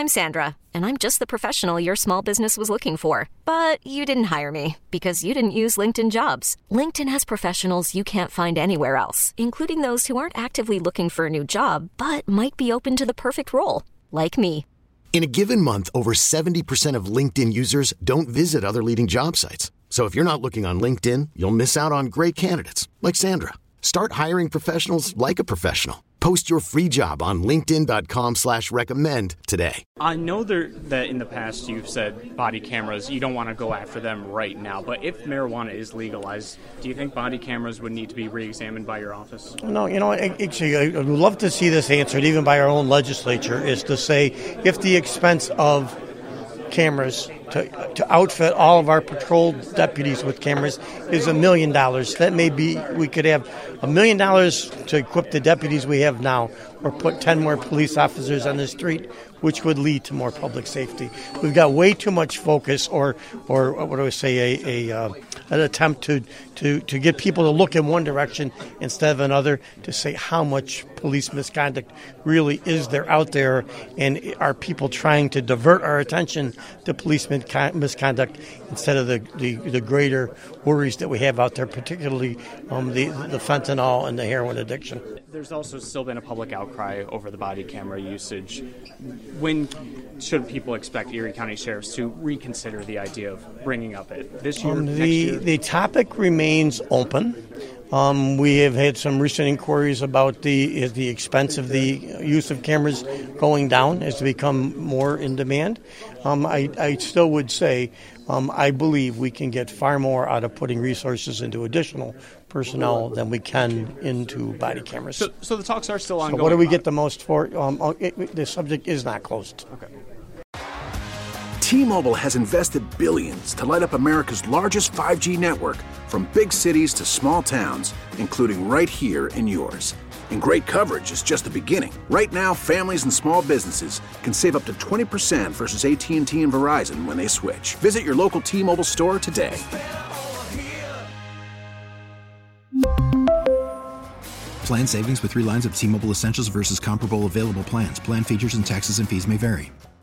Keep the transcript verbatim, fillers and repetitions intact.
I'm Sandra, and I'm just the professional your small business was looking for. But you didn't hire me because you didn't use LinkedIn Jobs. LinkedIn has professionals you can't find anywhere else, including those who aren't actively looking for a new job, but might be open to the perfect role, like me. In a given month, over seventy percent of LinkedIn users don't visit other leading job sites. So if you're not looking on LinkedIn, you'll miss out on great candidates like Sandra. Start hiring professionals like a professional. Post your free job on linkedin.com slash recommend today. I know there, that in the past you've said body cameras, you don't want to go after them right now, but if marijuana is legalized, do you think body cameras would need to be re-examined by your office? No, you know, actually, I would love to see this answered even by our own legislature, is to say if the expense of cameras to to outfit all of our patrol deputies with cameras is a million dollars. That may be, we could have a million dollars to equip the deputies we have now, or put ten more police officers on the street, which would lead to more public safety. We've got way too much focus, or or what do I say, a, a uh, an attempt to, to, to get people to look in one direction instead of another, to say how much police misconduct really is there out there, and are people trying to divert our attention to police misconduct instead of the, the, the greater worries that we have out there, particularly um, the, the fentanyl and the heroin addiction. There's also still been a public outcry over the body camera usage. When should people expect Erie County sheriffs to reconsider the idea of bringing up it? This year, um, the, next year? The topic remains open. Um, we have had some recent inquiries about the is the expense of the use of cameras going down as they become more in demand. Um, I, I still would say um, I believe we can get far more out of putting resources into additional personnel than we can into body cameras. So, so the talks are still ongoing. So what do we get the most for? Um, it, the subject is not closed. Okay. T-Mobile has invested billions to light up America's largest five G network, from big cities to small towns, including right here in yours. And great coverage is just the beginning. Right now, families and small businesses can save up to twenty percent versus A T and T and Verizon when they switch. Visit your local T-Mobile store today. Plan savings with three lines of T-Mobile Essentials versus comparable available plans. Plan features and taxes and fees may vary.